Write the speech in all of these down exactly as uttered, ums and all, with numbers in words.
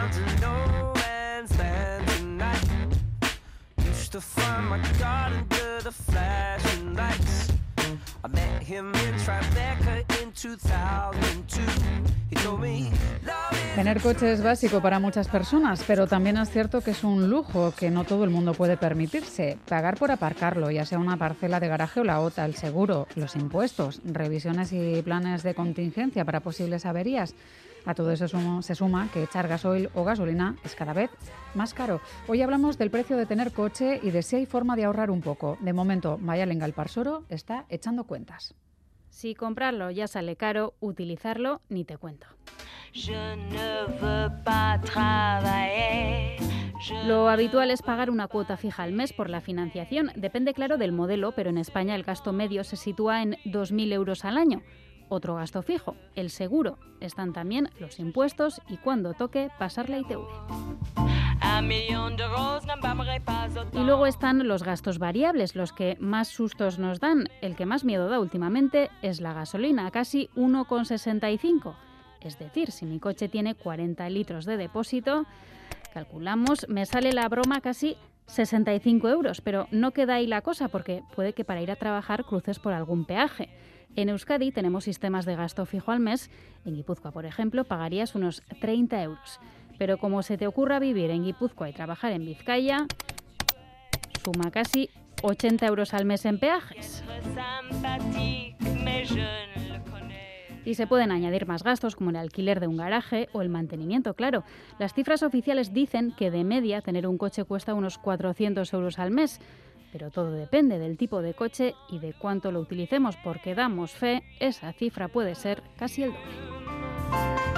To find my God under the flashing lights. I met him in Tribeca in two thousand two. He told me Tener coche es básico para muchas personas, pero también es cierto que es un lujo que no todo el mundo puede permitirse. Pagar por aparcarlo, ya sea una parcela de garaje o la otra, el seguro, los impuestos, revisiones y planes de contingencia para posibles averías. A todo eso se suma que echar gasoil o gasolina es cada vez más caro. Hoy hablamos del precio de tener coche y de si hay forma de ahorrar un poco. De momento, Mayalen Galparsoro está echando cuentas. Si comprarlo ya sale caro, utilizarlo ni te cuento. Lo habitual es pagar una cuota fija al mes por la financiación. Depende, claro, del modelo, pero en España el gasto medio se sitúa en dos mil euros al año. Otro gasto fijo, el seguro. Están también los impuestos y cuando toque pasar la I T V. Y luego están los gastos variables, los que más sustos nos dan. El que más miedo da últimamente es la gasolina, casi uno coma sesenta y cinco. Es decir, si mi coche tiene cuarenta litros de depósito, calculamos, me sale la broma casi sesenta y cinco euros. Pero no queda ahí la cosa, porque puede que para ir a trabajar cruces por algún peaje. En Euskadi tenemos sistemas de gasto fijo al mes. En Guipúzcoa, por ejemplo, pagarías unos treinta euros. Pero como se te ocurra vivir en Guipúzcoa y trabajar en Vizcaya, suma casi ochenta euros al mes en peajes. Y se pueden añadir más gastos como el alquiler de un garaje o el mantenimiento, claro. Las cifras oficiales dicen que de media tener un coche cuesta unos cuatrocientos euros al mes. Pero todo depende del tipo de coche y de cuánto lo utilicemos, porque damos fe, esa cifra puede ser casi el doble.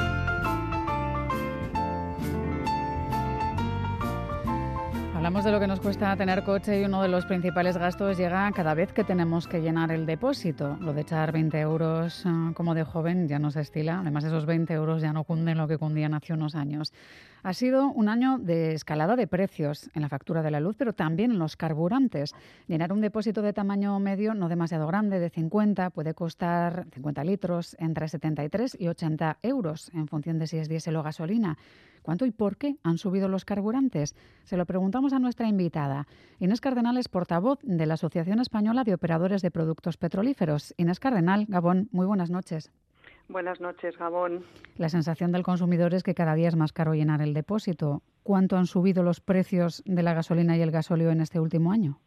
Hablamos de lo que nos cuesta tener coche y uno de los principales gastos llega cada vez que tenemos que llenar el depósito. Lo de echar veinte euros como de joven ya no se estila. Además, esos veinte euros ya no cunden lo que cundían hace unos años. Ha sido un año de escalada de precios en la factura de la luz, pero también en los carburantes. Llenar un depósito de tamaño medio, no demasiado grande, de cincuenta, puede costar cincuenta litros entre setenta y tres y ochenta euros, en función de si es diésel o gasolina. ¿Cuánto y por qué han subido los carburantes? Se lo preguntamos a nuestra invitada. Inés Cardenal es portavoz de la Asociación Española de Operadores de Productos Petrolíferos. Inés Cardenal, Gabón, muy buenas noches. Buenas noches, Gabón. La sensación del consumidor es que cada día es más caro llenar el depósito. ¿Cuánto han subido los precios de la gasolina y el gasóleo en este último año?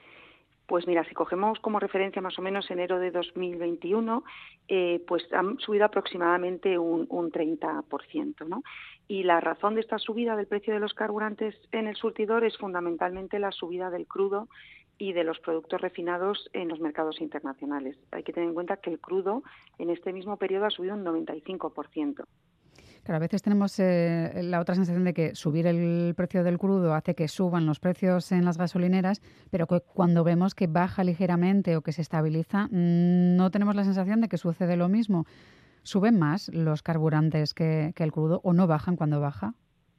Pues mira, si cogemos como referencia más o menos enero de dos mil veintiuno, eh, pues han subido aproximadamente un, un treinta por ciento, ¿no? Y la razón de esta subida del precio de los carburantes en el surtidor es fundamentalmente la subida del crudo y de los productos refinados en los mercados internacionales. Hay que tener en cuenta que el crudo en este mismo periodo ha subido un noventa y cinco por ciento. Claro, a veces tenemos eh, la otra sensación de que subir el precio del crudo hace que suban los precios en las gasolineras, pero que cuando vemos que baja ligeramente o que se estabiliza, no tenemos la sensación de que sucede lo mismo. ¿Suben más los carburantes que, que el crudo o no bajan cuando baja?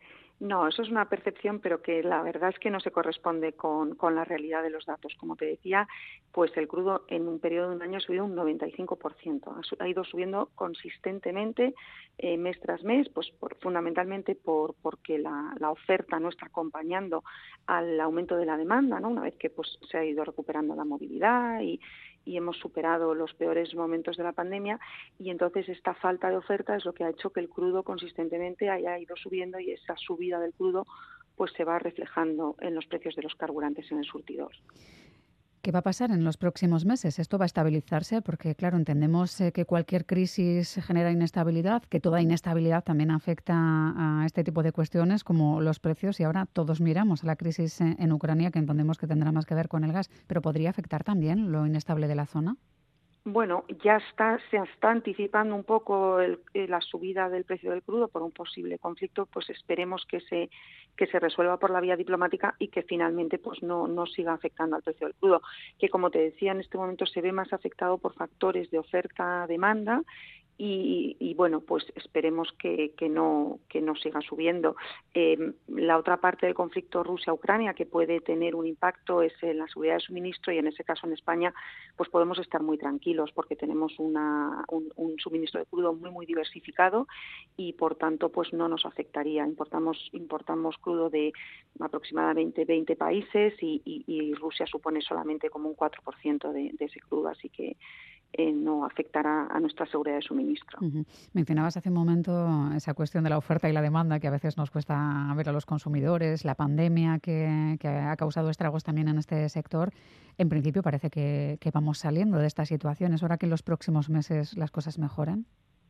No, eso es una percepción, pero que la verdad es que no se corresponde con, con la realidad de los datos. Como te decía, pues el crudo en un periodo de un año ha subido un noventa y cinco por ciento. Ha, ha ido subiendo consistentemente eh, mes tras mes, pues por, fundamentalmente por porque la, la oferta no está acompañando al aumento de la demanda, ¿no? Una vez que pues se ha ido recuperando la movilidad y y hemos superado los peores momentos de la pandemia, y entonces esta falta de oferta es lo que ha hecho que el crudo consistentemente haya ido subiendo, y esa subida del crudo pues se va reflejando en los precios de los carburantes en el surtidor. ¿Qué va a pasar en los próximos meses? ¿Esto va a estabilizarse? Porque, claro, entendemos eh, que cualquier crisis genera inestabilidad, que toda inestabilidad también afecta a este tipo de cuestiones como los precios, y ahora todos miramos a la crisis en Ucrania, que entendemos que tendrá más que ver con el gas, pero ¿podría afectar también lo inestable de la zona? Bueno, ya está, se está anticipando un poco el, la subida del precio del crudo por un posible conflicto, pues esperemos que se que se resuelva por la vía diplomática y que finalmente pues no, no siga afectando al precio del crudo, que como te decía en este momento se ve más afectado por factores de oferta-demanda Y, y bueno, pues esperemos que, que no que no siga subiendo. Eh, la otra parte del conflicto Rusia-Ucrania que puede tener un impacto es en la seguridad de suministro, y en ese caso en España pues podemos estar muy tranquilos porque tenemos una, un, un suministro de crudo muy muy diversificado y por tanto pues no nos afectaría. Importamos importamos crudo de aproximadamente veinte países y, y, y Rusia supone solamente como un cuatro por ciento de, de ese crudo, así que Eh, no afectará a nuestra seguridad de suministro. Uh-huh. Mencionabas hace un momento esa cuestión de la oferta y la demanda que a veces nos cuesta ver a los consumidores, la pandemia que, que ha causado estragos también en este sector. En principio parece que, que vamos saliendo de esta situación. ¿Es hora que en los próximos meses las cosas mejoren?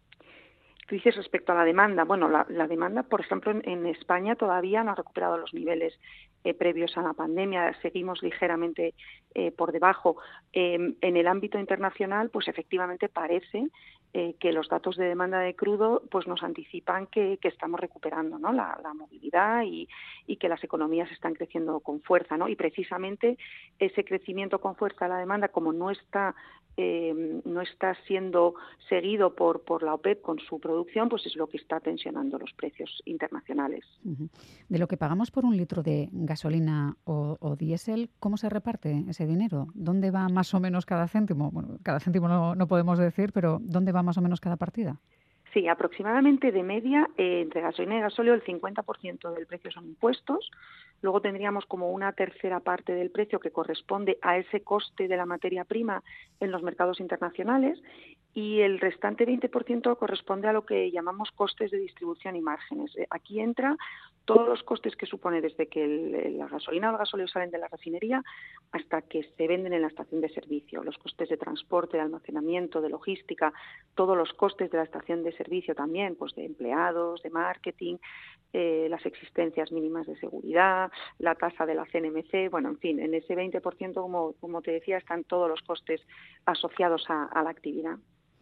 Tú dices respecto a la demanda. Bueno, la, la demanda, por ejemplo, en, en España todavía no ha recuperado los niveles eh, previos a la pandemia. Seguimos ligeramente eh, por debajo. Eh, en el ámbito internacional, pues efectivamente parece eh, que los datos de demanda de crudo pues nos anticipan que, que estamos recuperando, ¿no? la, la movilidad y, y que las economías están creciendo con fuerza, ¿no? Y precisamente ese crecimiento con fuerza de la demanda, como no está Eh, no está siendo seguido por, por la OPEP con su producción, pues es lo que está tensionando los precios internacionales. Uh-huh. De lo que pagamos por un litro de gasolina o, o diésel, ¿cómo se reparte ese dinero? ¿Dónde va más o menos cada céntimo? Bueno, cada céntimo no, no podemos decir, pero ¿dónde va más o menos cada partida? Sí, aproximadamente de media, eh, entre gasolina y gasóleo, el cincuenta por ciento del precio son impuestos. Luego tendríamos como una tercera parte del precio que corresponde a ese coste de la materia prima en los mercados internacionales, y el restante veinte por ciento corresponde a lo que llamamos costes de distribución y márgenes. Aquí entra todos los costes que supone desde que el, la gasolina o el gasóleo salen de la refinería hasta que se venden en la estación de servicio, los costes de transporte, de almacenamiento, de logística, todos los costes de la estación de servicio también, pues de empleados, de marketing, eh, las existencias mínimas de seguridad, la tasa de la C N M C, bueno, en fin, en ese veinte por ciento, como, como te decía, están todos los costes asociados a, a la actividad.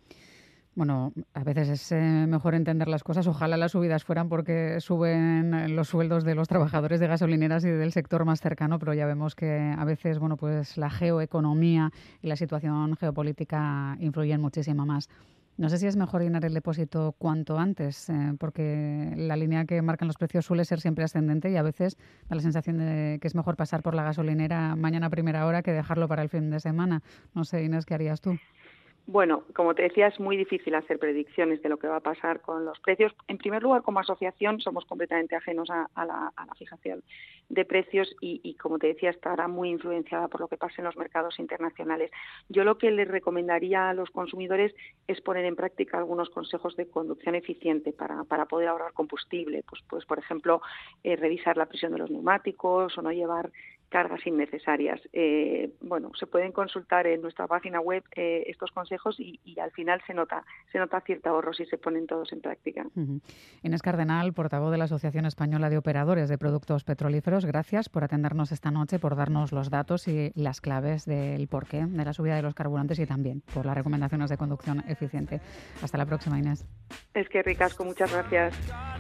Bueno, a veces es eh, mejor entender las cosas. Ojalá las subidas fueran porque suben los sueldos de los trabajadores de gasolineras y del sector más cercano, pero ya vemos que a veces, bueno, pues la geoeconomía y la situación geopolítica influyen muchísimo más. No sé si es mejor llenar el depósito cuanto antes, eh, porque la línea que marcan los precios suele ser siempre ascendente y a veces da la sensación de que es mejor pasar por la gasolinera mañana a primera hora que dejarlo para el fin de semana. No sé, Inés, ¿qué harías tú? Bueno, como te decía, es muy difícil hacer predicciones de lo que va a pasar con los precios. En primer lugar, como asociación, somos completamente ajenos a, a, la, a la fijación de precios y, y, como te decía, estará muy influenciada por lo que pase en los mercados internacionales. Yo lo que les recomendaría a los consumidores es poner en práctica algunos consejos de conducción eficiente para, para poder ahorrar combustible. Pues, pues por ejemplo, eh, revisar la presión de los neumáticos o no llevar cargas innecesarias. Eh, bueno, se pueden consultar en nuestra página web eh, estos consejos y, y al final se nota se nota cierto ahorro si se ponen todos en práctica. Uh-huh. Inés Cardenal, portavoz de la Asociación Española de Operadores de Productos Petrolíferos, gracias por atendernos esta noche, por darnos los datos y las claves del porqué de la subida de los carburantes y también por las recomendaciones de conducción eficiente. Hasta la próxima, Inés. Es que ricasco, muchas gracias.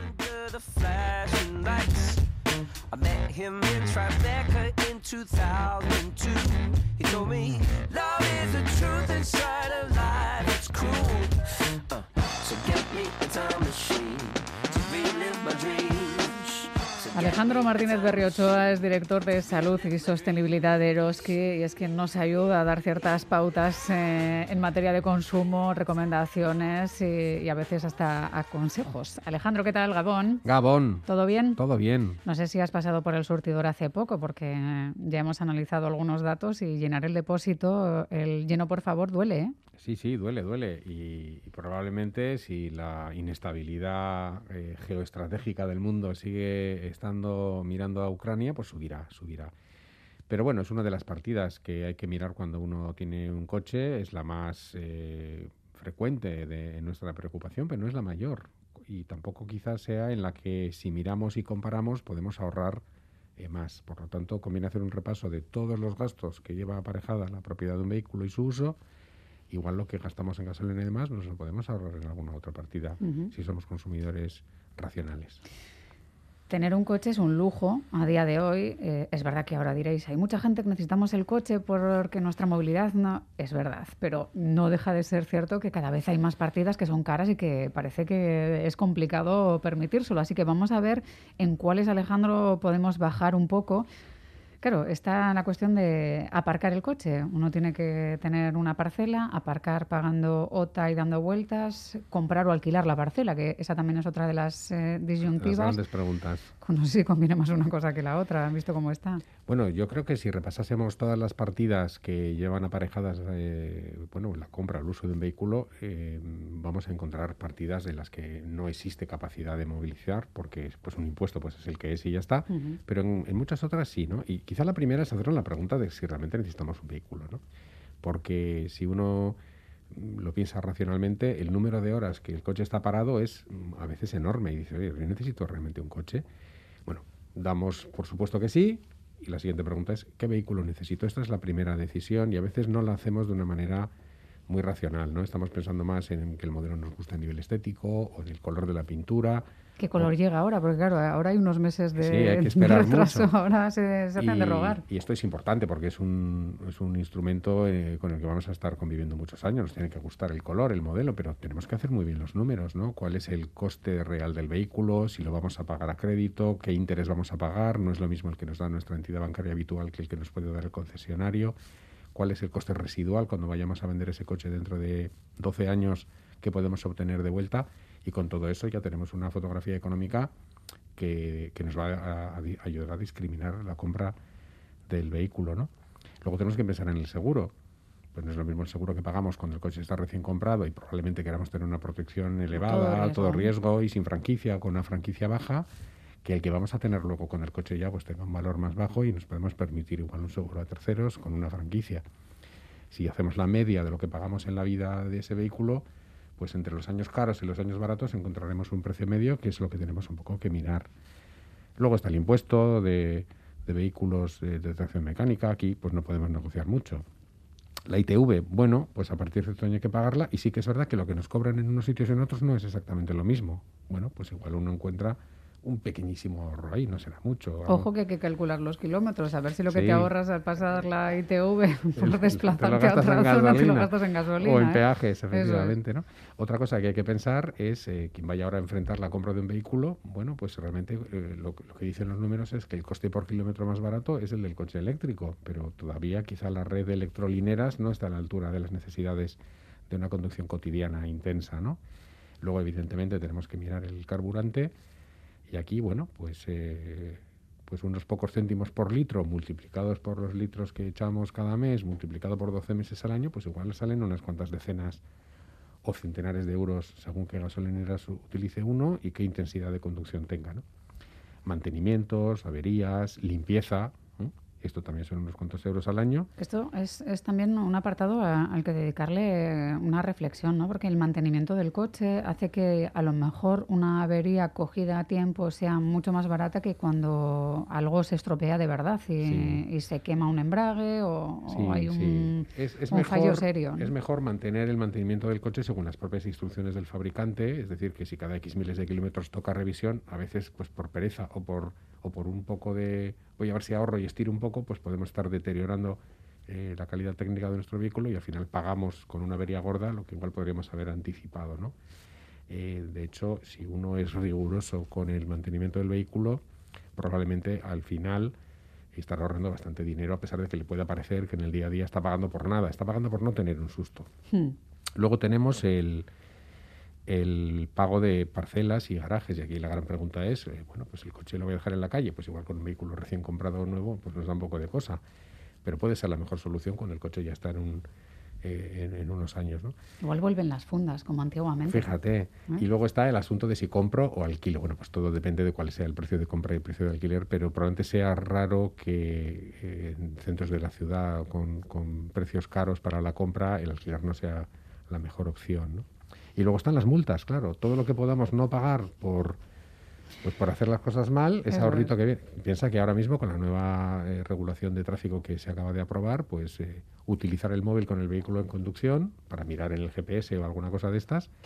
I met him in Tribeca in two thousand two. He told me love is the truth inside of life. It's cruel. Uh, so get me a time machine to relive my dreams. Alejandro Martínez Berriochoa es director de Salud y Sostenibilidad de Eroski y es quien nos ayuda a dar ciertas pautas eh, en materia de consumo, recomendaciones y, y a veces hasta a consejos. Alejandro, ¿qué tal? Gabón. Gabón. ¿Todo bien? Todo bien. No sé si has pasado por el surtidor hace poco porque ya hemos analizado algunos datos y llenar el depósito, el lleno por favor, duele, ¿eh? Sí, sí, duele, duele. Y, y probablemente si la inestabilidad eh, geoestratégica del mundo sigue estando mirando a Ucrania, pues subirá, subirá. Pero bueno, es una de las partidas que hay que mirar cuando uno tiene un coche. Es la más eh, frecuente de nuestra preocupación, pero no es la mayor. Y tampoco quizás sea en la que si miramos y comparamos podemos ahorrar eh, más. Por lo tanto, conviene hacer un repaso de todos los gastos que lleva aparejada la propiedad de un vehículo y su uso. Igual lo que gastamos en gasolina y demás nos lo podemos ahorrar en alguna otra partida, uh-huh, si somos consumidores racionales. Tener un coche es un lujo a día de hoy. Eh, es verdad que ahora diréis, hay mucha gente que necesitamos el coche porque nuestra movilidad no... Es verdad, pero no deja de ser cierto que cada vez hay más partidas que son caras y que parece que es complicado permitírselo. Así que vamos a ver en cuáles, Alejandro, podemos bajar un poco. Claro, está la cuestión de aparcar el coche. Uno tiene que tener una parcela, aparcar pagando O T A y dando vueltas, comprar o alquilar la parcela, que esa también es otra de las eh, disyuntivas. Las grandes preguntas. No sé si conviene más una cosa que la otra, ¿han visto cómo está? Bueno, yo creo que si repasásemos todas las partidas que llevan aparejadas, eh, bueno, la compra, el uso de un vehículo, eh, vamos a encontrar partidas en las que no existe capacidad de movilizar, porque pues un impuesto pues es el que es y ya está, uh-huh. Pero en, en muchas otras sí, ¿no? Y quizá la primera es hacernos la pregunta de si realmente necesitamos un vehículo, ¿no? Porque si uno lo piensa racionalmente, el número de horas que el coche está parado es a veces enorme y dice, oye, ¿yo necesito realmente un coche? Bueno, damos por supuesto que sí, y la siguiente pregunta es, ¿qué vehículo necesito? Esta es la primera decisión y a veces no la hacemos de una manera muy racional, ¿no? Estamos pensando más en que el modelo nos gusta a nivel estético o en el color de la pintura. ¿Qué color o... llega ahora? Porque claro, ahora hay unos meses de, sí, hay que esperar de retraso, mucho. Ahora se, se hacen y, de rogar. Y esto es importante porque es un, es un instrumento eh, con el que vamos a estar conviviendo muchos años. Nos tiene que gustar el color, el modelo, pero tenemos que hacer muy bien los números, ¿no? ¿Cuál es el coste real del vehículo? Si lo vamos a pagar a crédito, ¿qué interés vamos a pagar? No es lo mismo el que nos da nuestra entidad bancaria habitual que el que nos puede dar el concesionario. ¿Cuál es el coste residual cuando vayamos a vender ese coche dentro de doce años que podemos obtener de vuelta? Y con todo eso ya tenemos una fotografía económica que, que nos va a, a ayudar a discriminar la compra del vehículo, ¿no? Luego tenemos que pensar en el seguro. Pues no es lo mismo el seguro que pagamos cuando el coche está recién comprado y probablemente queramos tener una protección elevada, todo riesgo, todo riesgo y sin franquicia o con una franquicia baja, que el que vamos a tener luego con el coche ya pues tenga un valor más bajo y nos podemos permitir igual un seguro a terceros con una franquicia. Si hacemos la media de lo que pagamos en la vida de ese vehículo, pues entre los años caros y los años baratos encontraremos un precio medio, que es lo que tenemos un poco que mirar. Luego está el impuesto de, de vehículos de, de tracción mecánica. Aquí pues no podemos negociar mucho. La I T V, bueno, pues a partir de este año hay que pagarla y sí que es verdad que lo que nos cobran en unos sitios y en otros no es exactamente lo mismo. Bueno, pues igual uno encuentra un pequeñísimo ahorro ahí, no será mucho. Ojo que hay que calcular los kilómetros, a ver si lo que sí. te ahorras al pasar la I T V por el, desplazarte a otra zona te lo gastas en gasolina. O en ¿eh? peajes, efectivamente, ¿no? Otra cosa que hay que pensar es, eh, quien vaya ahora a enfrentar la compra de un vehículo, bueno, pues realmente eh, lo, lo que dicen los números es que el coste por kilómetro más barato es el del coche eléctrico, pero todavía quizá la red de electrolineras no está a la altura de las necesidades de una conducción cotidiana intensa, ¿no? Luego, evidentemente, tenemos que mirar el carburante. Y aquí, bueno, pues, eh, pues unos pocos céntimos por litro multiplicados por los litros que echamos cada mes, multiplicado por doce meses al año, pues igual salen unas cuantas decenas o centenares de euros según qué gasolineras utilice uno y qué intensidad de conducción tenga, ¿no? Mantenimientos, averías, limpieza. ¿eh? Esto también son unos cuantos euros al año. Esto es, es también un apartado a, al que dedicarle una reflexión, ¿no? Porque el mantenimiento del coche hace que a lo mejor una avería cogida a tiempo sea mucho más barata que cuando algo se estropea de verdad y, sí. y se quema un embrague o, sí, o hay un, sí. es, es un mejor, fallo serio, ¿no? Es mejor mantener el mantenimiento del coche según las propias instrucciones del fabricante, es decir, que si cada X miles de kilómetros toca revisión, a veces pues por pereza o por o por un poco de voy a ver si ahorro y estiro un poco, pues podemos estar deteriorando eh, la calidad técnica de nuestro vehículo y al final pagamos con una avería gorda lo que igual podríamos haber anticipado, ¿no? Eh, de hecho, si uno es riguroso con el mantenimiento del vehículo, probablemente al final estará ahorrando bastante dinero, a pesar de que le pueda parecer que en el día a día está pagando por nada, está pagando por no tener un susto. Hmm. Luego tenemos el el pago de parcelas y garajes, y aquí la gran pregunta es, eh, bueno, pues el coche lo voy a dejar en la calle, pues igual con un vehículo recién comprado o nuevo, pues nos da un poco de cosa, pero puede ser la mejor solución cuando el coche ya está en, un, eh, en, en unos años, ¿no? Igual vuelven las fundas, como antiguamente. Fíjate, ¿eh? Y luego está el asunto de si compro o alquilo, bueno, pues todo depende de cuál sea el precio de compra y el precio de alquiler, pero probablemente sea raro que eh, en centros de la ciudad con, con precios caros para la compra, el alquiler no sea la mejor opción, ¿no? Y luego están las multas, claro. Todo lo que podamos no pagar por pues por hacer las cosas mal, ese ahorrito que viene. Piensa que ahora mismo con la nueva eh, regulación de tráfico que se acaba de aprobar, pues eh, utilizar el móvil con el vehículo en conducción para mirar en el G P S o alguna cosa de estas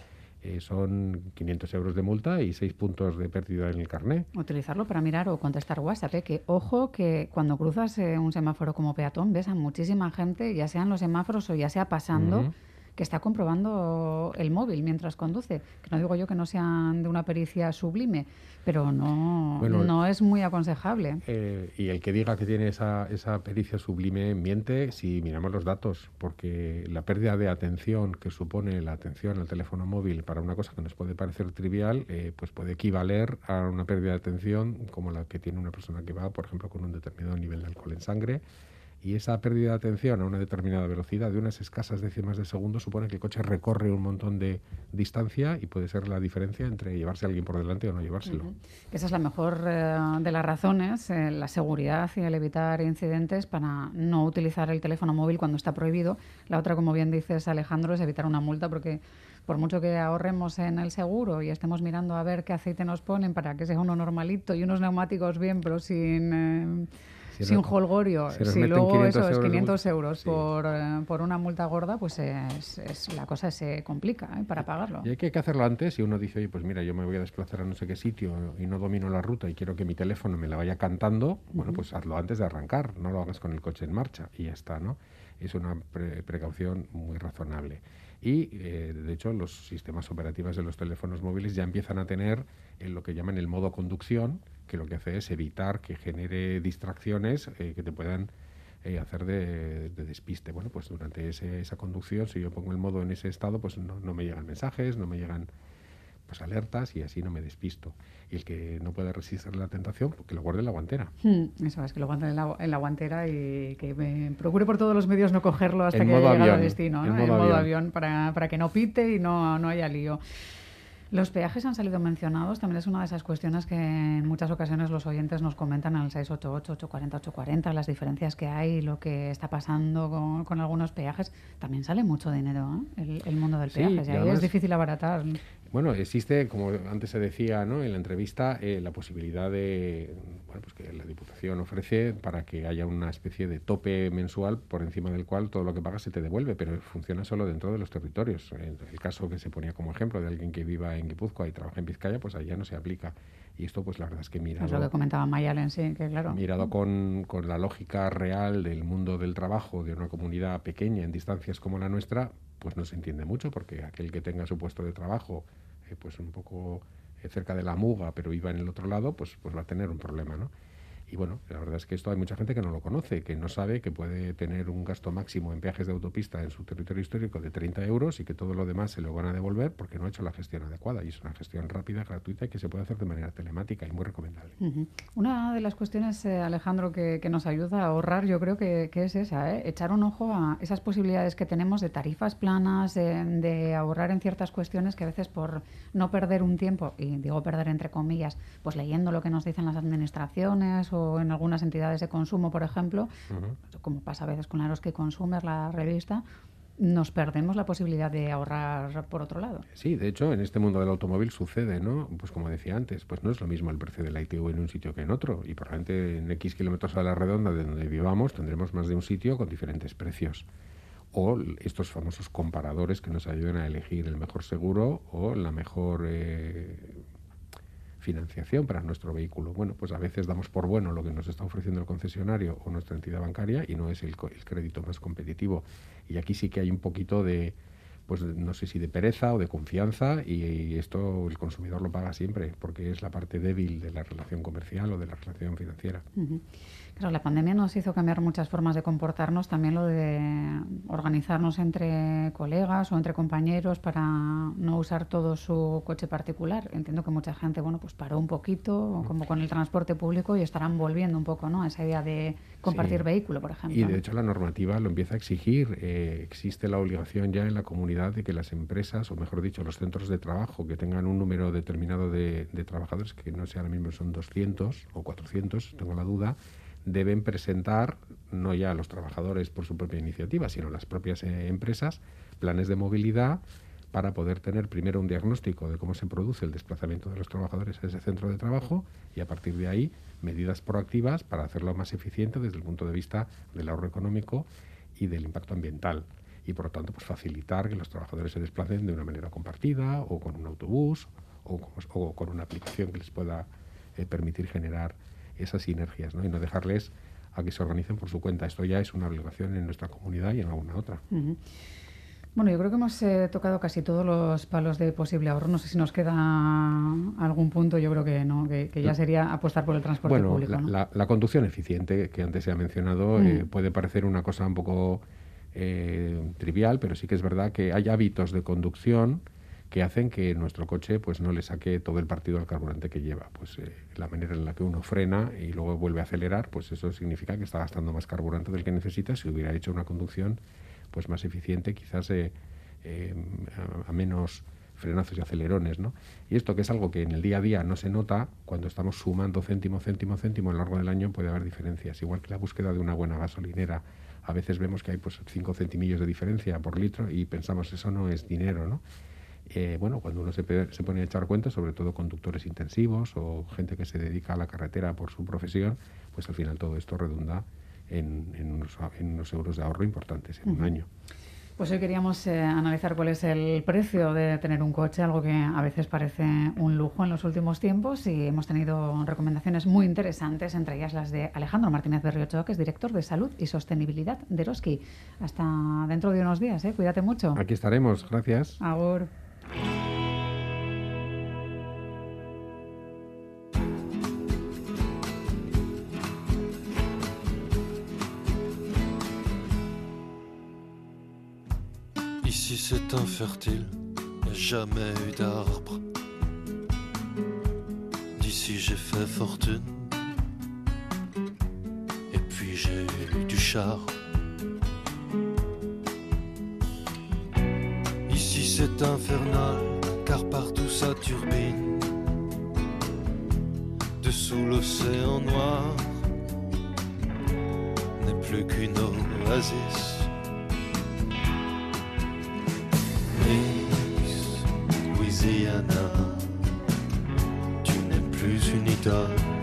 eh, son quinientos euros de multa y seis puntos de pérdida en el carné. Utilizarlo para mirar o contestar WhatsApp, ¿eh? Que ojo que cuando cruzas eh, un semáforo como peatón ves a muchísima gente, ya sean los semáforos o ya sea pasando, uh-huh. que está comprobando el móvil mientras conduce. Que no digo yo que no sean de una pericia sublime, pero no, bueno, no es muy aconsejable. Eh, y el que diga que tiene esa, esa pericia sublime miente si miramos los datos, porque la pérdida de atención que supone la atención al teléfono móvil para una cosa que nos puede parecer trivial, eh, pues puede equivaler a una pérdida de atención como la que tiene una persona que va, por ejemplo, con un determinado nivel de alcohol en sangre. Y esa pérdida de atención a una determinada velocidad de unas escasas décimas de segundo supone que el coche recorre un montón de distancia y puede ser la diferencia entre llevarse a alguien por delante o no llevárselo. Uh-huh. Esa es la mejor eh, de las razones, eh, la seguridad y el evitar incidentes para no utilizar el teléfono móvil cuando está prohibido. La otra, como bien dices, Alejandro, es evitar una multa porque por mucho que ahorremos en el seguro y estemos mirando a ver qué aceite nos ponen para que sea uno normalito y unos neumáticos bien, pero sin... Eh, Si Sin jolgorio, si, si luego eso es quinientos euros sí. por, eh, por una multa gorda, pues es, es, la cosa se complica ¿eh? para pagarlo. Y hay que hacerlo antes. Si uno dice, oye, pues mira, yo me voy a desplazar a no sé qué sitio y no domino la ruta y quiero que mi teléfono me la vaya cantando, uh-huh. bueno, pues hazlo antes de arrancar, no lo hagas con el coche en marcha y ya está, ¿no? Es una pre- precaución muy razonable. Y, eh, de hecho, los sistemas operativos de los teléfonos móviles ya empiezan a tener en lo que llaman el modo conducción, que lo que hace es evitar que genere distracciones eh, que te puedan eh, hacer de, de despiste. Bueno, pues durante ese, esa conducción, si yo pongo el modo en ese estado, pues no, no me llegan mensajes, no me llegan pues alertas y así no me despisto. Y el que no pueda resistir la tentación, pues que lo guarde en la guantera. Hmm, eso es, que lo guarde en la, en la guantera y que me procure por todos los medios no cogerlo hasta en que modo llegue avión, al destino, ¿no? En modo, en modo avión, avión para, para que no pite y no, no haya lío. Los peajes han salido mencionados, también es una de esas cuestiones que en muchas ocasiones los oyentes nos comentan al seis ocho ocho, ocho cuatro cero, ocho cuatro cero, las diferencias que hay, lo que está pasando con, con algunos peajes. También sale mucho dinero, ¿eh? el, el mundo del peaje, sí, y ahí además, es difícil abaratar. Bueno, existe, como antes se decía, ¿no?, en la entrevista, eh, la posibilidad de, bueno, pues que la Diputación ofrece para que haya una especie de tope mensual por encima del cual todo lo que pagas se te devuelve, pero funciona solo dentro de los territorios. En el caso que se ponía como ejemplo de alguien que viva en Guipúzcoa y trabaja en Vizcaya, pues allá no se aplica. Y esto, pues la verdad es que mirado... Es lo que comentaba Mayalen, sí, que claro. Mirado con, con la lógica real del mundo del trabajo de una comunidad pequeña en distancias como la nuestra, pues no se entiende mucho, porque aquel que tenga su puesto de trabajo eh, pues un poco eh, cerca de la muga, pero iba en el otro lado, pues, pues va a tener un problema, ¿no? Y bueno, la verdad es que esto hay mucha gente que no lo conoce, que no sabe que puede tener un gasto máximo en peajes de autopista en su territorio histórico de treinta euros y que todo lo demás se lo van a devolver porque no ha hecho la gestión adecuada. Y es una gestión rápida, gratuita y que se puede hacer de manera telemática y muy recomendable. Uh-huh. Una de las cuestiones, eh, Alejandro, que, que nos ayuda a ahorrar, yo creo que, que es esa, ¿eh? Echar un ojo a esas posibilidades que tenemos de tarifas planas, de, de ahorrar en ciertas cuestiones que a veces por no perder un tiempo, y digo perder entre comillas, pues leyendo lo que nos dicen las administraciones o en algunas entidades de consumo, por ejemplo, uh-huh. como pasa a veces con Eroski Consumer, la revista, nos perdemos la posibilidad de ahorrar por otro lado. Sí, de hecho, en este mundo del automóvil sucede, ¿no? Pues como decía antes, pues no es lo mismo el precio de la I T V en un sitio que en otro, y probablemente en X kilómetros a la redonda de donde vivamos tendremos más de un sitio con diferentes precios. O estos famosos comparadores que nos ayudan a elegir el mejor seguro o la mejor... Eh, financiación para nuestro vehículo. Bueno, pues a veces damos por bueno lo que nos está ofreciendo el concesionario o nuestra entidad bancaria y no es el, el crédito más competitivo. Y aquí sí que hay un poquito de, pues no sé si de pereza o de confianza y, y esto el consumidor lo paga siempre porque es la parte débil de la relación comercial o de la relación financiera. Uh-huh. Claro, la pandemia nos hizo cambiar muchas formas de comportarnos, también lo de organizarnos entre colegas o entre compañeros para no usar todo su coche particular. Entiendo que mucha gente, bueno, pues paró un poquito, como con el transporte público, y estarán volviendo un poco, ¿no?, a esa idea de compartir sí. vehículo, por ejemplo. Y de hecho la normativa lo empieza a exigir. Eh, existe la obligación ya en la comunidad de que las empresas, o mejor dicho, los centros de trabajo que tengan un número determinado de, de trabajadores, que no sé, ahora mismo son doscientos o cuatrocientos, tengo la duda, deben presentar, no ya a los trabajadores por su propia iniciativa, sino las propias eh, empresas, planes de movilidad para poder tener primero un diagnóstico de cómo se produce el desplazamiento de los trabajadores a ese centro de trabajo y a partir de ahí medidas proactivas para hacerlo más eficiente desde el punto de vista del ahorro económico y del impacto ambiental. y por lo tanto pues facilitar que los trabajadores se desplacen de una manera compartida o con un autobús o, o con una aplicación que les pueda eh, permitir generar esas sinergias, ¿no? Y no dejarles a que se organicen por su cuenta. Esto ya es una obligación en nuestra comunidad y en alguna otra. Uh-huh. Bueno, yo creo que hemos eh, tocado casi todos los palos de posible ahorro. No sé si nos queda algún punto. Yo creo que no, que, que ya sería apostar por el transporte bueno, público. La, ¿no? la, la conducción eficiente, que antes se ha mencionado, mm. eh, puede parecer una cosa un poco eh, trivial, pero sí que es verdad que hay hábitos de conducción que hacen que nuestro coche pues no le saque todo el partido al carburante que lleva. Pues eh, la manera en la que uno frena y luego vuelve a acelerar, pues eso significa que está gastando más carburante del que necesita. Si hubiera hecho una conducción pues más eficiente, quizás eh, eh, a, a menos frenazos y acelerones, ¿no? Y esto, que es algo que en el día a día no se nota, cuando estamos sumando céntimo, céntimo, céntimo a lo largo del año puede haber diferencias. Igual que la búsqueda de una buena gasolinera, a veces vemos que hay pues cinco centimillos de diferencia por litro y pensamos eso no es dinero, ¿no? Eh, bueno, cuando uno se, se pone a echar cuenta, sobre todo conductores intensivos o gente que se dedica a la carretera por su profesión, pues al final todo esto redunda en, en, unos, en unos euros de ahorro importantes en uh-huh. un año. Pues hoy queríamos eh, analizar cuál es el precio de tener un coche, algo que a veces parece un lujo en los últimos tiempos, y hemos tenido recomendaciones muy interesantes, entre ellas las de Alejandro Martínez Berriocho, que es director de Salud y Sostenibilidad de Eroski. Hasta dentro de unos días, ¿eh? Cuídate mucho. Aquí estaremos, gracias. Agur. Ici c'est infertile, y a jamais eu d'arbre. D'ici j'ai fait fortune, et puis j'ai eu du char. Ici c'est infernal, car partout ça turbine. Dessous l'océan noir n'est plus qu'une oasis. Louisiana, tu n'es plus une idole.